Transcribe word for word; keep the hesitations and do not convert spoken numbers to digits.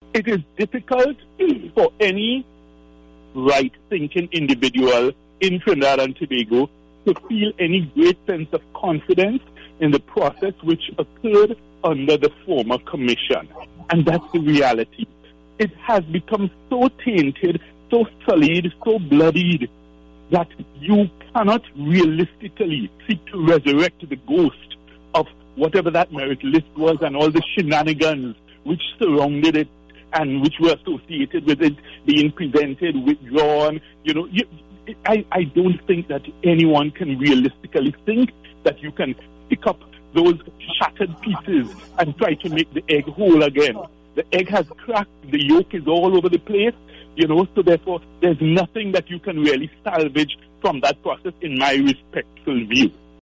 It is difficult for any right-thinking individual in Trinidad and Tobago to feel any great sense of confidence in the process which occurred under the former commission. And that's the reality. It has become so tainted, so sullied, so bloodied, that you cannot realistically seek to resurrect the ghost of whatever that merit list was and all the shenanigans which surrounded it and which were associated with it being presented, withdrawn. You know, you, I, I don't think that anyone can realistically think that you can pick up those shattered pieces and try to make the egg whole again. The egg has cracked, the yolk is all over the place, you know, so therefore there's nothing that you can really salvage from that process in my respectful view.